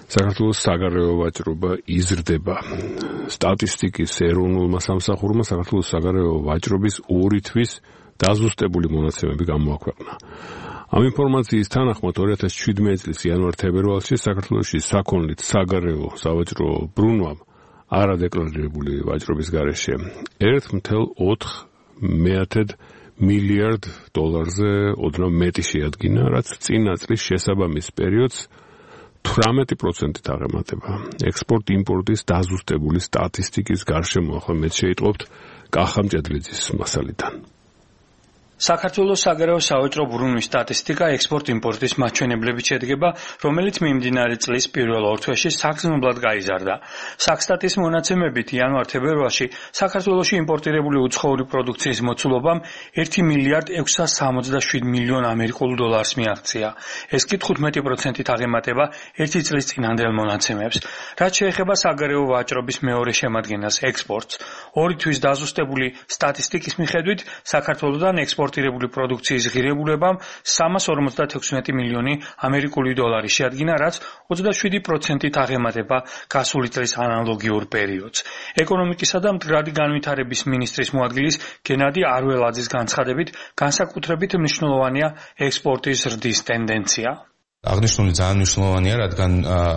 საქართველოს საგარეო ვაჭრობა იზრდება. სტატისტიკის ეროვნულმა სამსახურმა საქართველოს საგარეო ვაჭრობის 2 თვის დაზუსტებული მონაცემები გამოაქვეყნა. Ამ ინფორმაციის თანახმად 2017 წლის იანვარ-თებერვალში საქართველოში საქონლით საგარეო სავაჭრო ბრუნვამ არადეკლარირებული ვაჭრობის გარეშე 1.4 მილიარდ დოლარზე ოდნავ მეტი შეადგინა, რაც წინა წლის შესაბამის პერიოდს 18%-ით აღემატება. ექსპორტ-იმპორტის დაზუსტებული სტატისტიკის გარშემო ახლა მეც შეიტყობთ კახა მჭედლიძის მასალიდან. საქართველოს საგარეო სავაჭრო ბრუნვის სტატისტიკა ექსპორტ-იმპორტის მაჩვენებლებით შედგება, რომელიც მიმდინარე წლის პირველ 2 თვეში საგრძნობლად გაიზარდა. საქსტატის მონაცემებით იანვარ-თებერვალში საქართველოში იმპორტირებული უცხოური პროდუქციის მოცულობამ 1 მილიარდ 677 მილიონ ამერიკულ დოლარს მიაღწია. ეს კი 15%-ით აღემატება 1 წლის წინანდელ მონაცემებს. რაც შეეხება საგარეო ვაჭრობის მეორე შემადგენელს ექსპორტს, 2 თვის დაზუსტებული სტატისტიკის მიხედვით საქართველოდან ექსპორტირებული პროდუქციის ღირებულებამ 356 მილიონი ამერიკული დოლარი შეადგინა, რაც 27%-ით აღემატება გასული წლის ანალოგიურ პერიოდს. ეკონომიკისა და მდგრადი განვითარების მინისტრის მოადგილის გენადი არველაძის განცხადებით, განსაკუთრებით მნიშვნელოვანია ექსპორტის ზრდის ტენდენცია. აღნიშნული ძალიან მნიშვნელოვანია, რადგან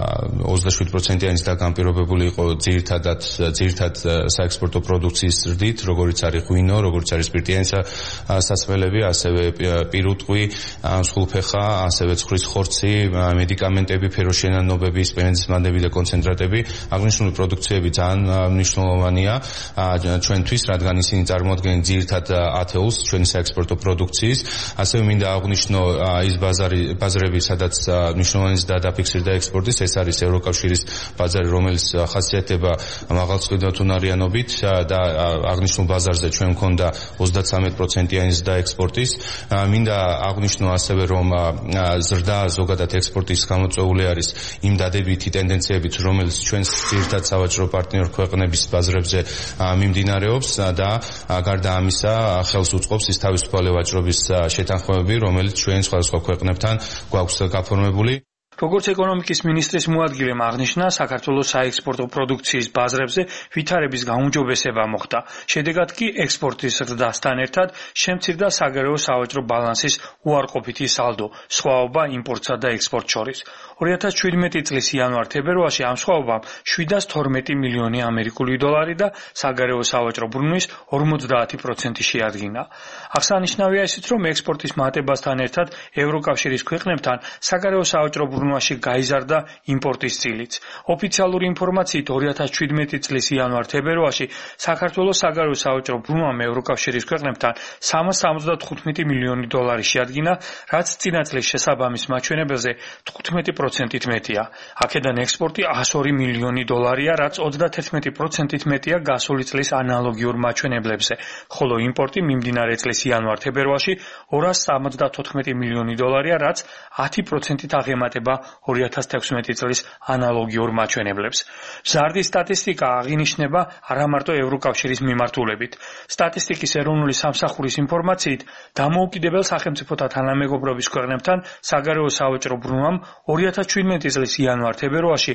27%-იანი დაგამპირობებული იყო ძირითად საექსპორტო პროდუქციის ზრდით, როგორიც არის ღვინო, როგორიც არის სპირტიანი სასმელები, ასევე პირუტყვი, მსხვილფეხა, ასევე ცხრის ხორცი, მედიკამენტები, ფეროშენანობები, სპენდის მანდები და კონცენტრატები. აღნიშნული პროდუქციები ძალიან მნიშვნელოვანია ჩვენთვის, რადგან ისინი წარმოადგენენ ძირითად ათეულს ჩვენი საექსპორტო პროდუქციის. ასევე მინდა აღვნიშნო ის ბაზრები, სადაც მნიშვნელოვანი დაფიქსირდა ექსპორტის, ეს არის ევროკავშირის ბაზარი, რომელიც ხასიათდება მაღალწყვეტუნარიანობით და აღნიშნულ ბაზარზე ჩვენ მქონდა 33%-იანი ზრდა ექსპორტის. მინდა აღვნიშნო ასევე, რომ ზრდა ზოგადად ექსპორტის გამოწვეული არის იმ დადებითი ტენდენციებით, რომელიც ჩვენს ძირითად სავაჭრო პარტნიორ ქვეყნების ბაზრებზე მიმდინარეობს და გარდა ამისა ხელს უწყობს ის თავისუფალი ვაჭრობის შეთანხმებები, რომელიც ჩვენ სხვადასხვა ქვეყნებთან გვაქვს გაფორმებული. როგორც ეკონომიკის მინისტრის მოადგილემ აღნიშნა, საქართველოს საექსპორტო პროდუქციის ბაზრებზე ვითარების გაუმჯობესება მოხდა. შედეგად კი ექსპორტის ზრდასთან ერთად შემცირდა საგარეო სავაჭრო ბალანსის უარყოფითი სალდო, სხვაობა იმპორტსა და ექსპორტს შორის. 2017 წლის იანვარ-თებერვალში ამ სხვაობამ 712 მილიონი ამერიკული დოლარი და საგარეო სავაჭრო ბრუნვის 50% შეადგინა. აღსანიშნავია ისიც, რომ ექსპორტის მატებასთან ერთად ევროკავშირის ქვეყნებთან საგარეო სავაჭრო ბრუნვაში გაიზარდა იმპორტის წილიც. ოფიციალური ინფორმაციით 2017 წლის იანვარ-თებერვალში საქართველოს საგარეო სავაჭრო ბრუნვამ ევროკავშირის ქვეყნებთან 375 მილიონი დოლარი შეადგინა, რაც წინა წლის შესაბამის მაჩვენებელზე 15%-ით მეტია. აქედან ექსპორტი 102 მილიონი დოლარია, რაც 31%-ით მეტია გასული წლის ანალოგიურ მაჩვენებლებზე, ხოლო იმპორტი მიმდინარე წლის იანვარ-თებერვალში 274 მილიონი დოლარია, რაც 10%-ით აღემატება 2016 წლის ანალოგიურ მაჩვენებლებს. მზარდი სტატისტიკა აღინიშნება არამარტო ევროკავშირის მიმართულებით. სტატისტიკის ეროვნული სამსახურის ინფორმაციით, დამოუკიდებელ სახელმწიფოთა თანამეგობრობის ქვეყნებთან საგარეო სავაჭრო ბრუნვამ 2017 წლის იანვარ-თებერვალში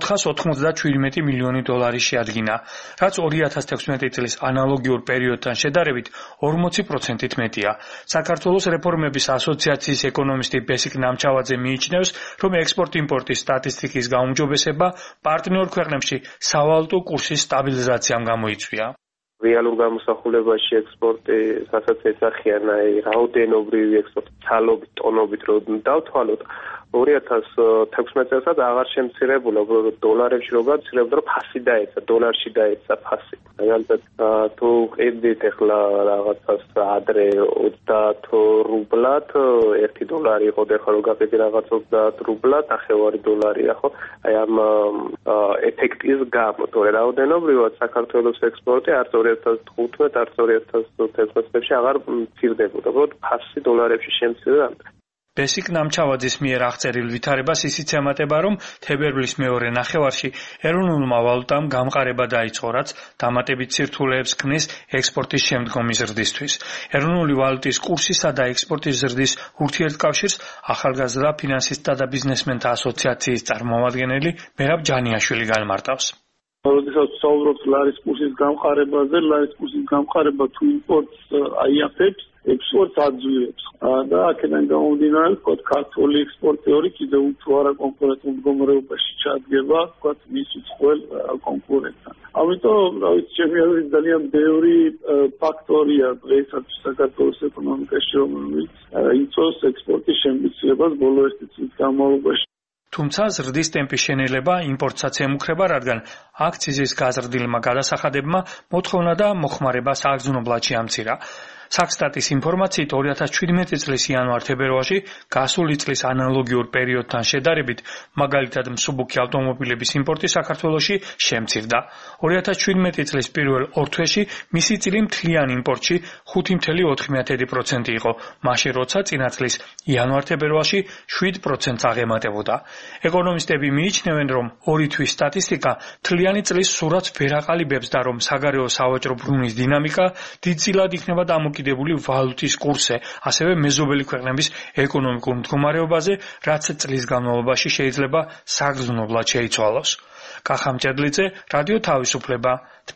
497 მილიონი დოლარი შეადგინა, რაც 2016 წლის ანალოგიურ პერიოდთან შედარებით 40%-ით მეტია. საქართველოს რეფორმების ასოციაციის ეკონომისტი ბესიკ ნამჩავაძე მიიჩნევს, რომ ექსპორტ-იმპორტის სტატისტიკის გაუმჯობესება პარტნიორ ქვეყნებში სავალუტო კურსის სტაბილიზაციამ გამოიწვია. რეალურ გამოსახულებაში ექსპორტი რასაც ესახიან რაოდენობრივი ექსპორტი, ცალობით, ტონობით რო დავთვალოთ, 2016 წელსაც აღარ შემცირებულა, დოლარებში რო გაცირებდა, რომ ფასი დაეცა, დოლარში დაეცა ფასი. მაგალითად, თუ ყიდით ახლა რაღაცას ადრე 30 რუბლად, 1 დოლარი იყო, ახლა რო გაყიდი რაღაც 30 რუბლად, ნახევარი დოლარია, ხო? აი ამ ეფექტის გამო, თორე რაოდენობრივად საქართველოს ექსპორტი არც 2015, არც 2016 წლებში აღარ მცირდებოდა, უბრალოდ ფასი დოლარებში შემცირდა. ბესიკ ნამჩავაძის მიერ აღწერილ ვითარებას ისიც ემატება, რომ თებერვლის მეორე ნახევარში ეროვნულმა ვალუტამ გამყარება დაიწყო, რაც დამატებით სირთულეებს ქმნის ექსპორტის შემდგომი ზრდისთვის. ეროვნული ვალუტის კურსისა და ექსპორტის ზრდის ურთიერთკავშირს ახალგაზრდა ფინანსისტთა და ბიზნესმენთა ასოციაციის წარმომადგენელი მერაბ ჯანიაშვილი განმარტავს. როდესაც საუბრობთ ლარის კურსის გამყარებაზე, ლარის კურსის გამყარება თუ იმპორტს აიაფებს, ექსპორტს აძლიერებს. და აქედან გამომდინარე, ვთქვათ, ქართული ექსპორტიორი კიდევ უფრო არაკონკურენტულ მდგომარეობაში ჩადგება, ვთქვათ, მის უცხოელ კონკურენტთან. ამიტომ, ჩემი აზრით, ძალიან ბევრი ფაქტორია დღესაც საქართველოს ეკონომიკაში, რომელიც იწვევს ექსპორტის შემცირებას ბოლო 1 წლის განმავლობაში. თუმცა ზრდის ტემპის შენელება იმპორტსაც ემუქრება, რადგან აქციზის გაზრდილმა გადასახადებმა მოთხოვნა და მოხმარებას აგზნობლად შეამცირა. საქსტატის ინფორმაციით 2017 წლის იანვარ-თებერვალში გასული წლის ანალოგიურ პერიოდთან შედარებით, მაგალითად მსუბუქი ავტომობილების იმპორტი საქართველოში შემცირდა. 2017 წლის პირველ 2 თვეში მისი წილი მთლიან იმპორტში 5.4% იყო, მაშინ როცა წინა წლის იანვარ-თებერვალში 7%-ს აღემატებოდა. ეკონომისტები მიიჩნევენ, რომ 2 თვის სტატისტიკა მთლიანი წლის სურათს ვერ აყალიბებს და რომ საგარეო სავაჭრო ბრუნვის დინამიკა დიდწილად იქნება დამოკიდებული ვალუტის კურსზე, ასევე მეზობელი ქვეყნების ეკონომიკურ მდგომარეობაზე, რაც წლის განმავლობაში შეიძლება საგრძნობლად შეიცვალოს. კახა მჭედლიძე, რადიო თავისუფლება,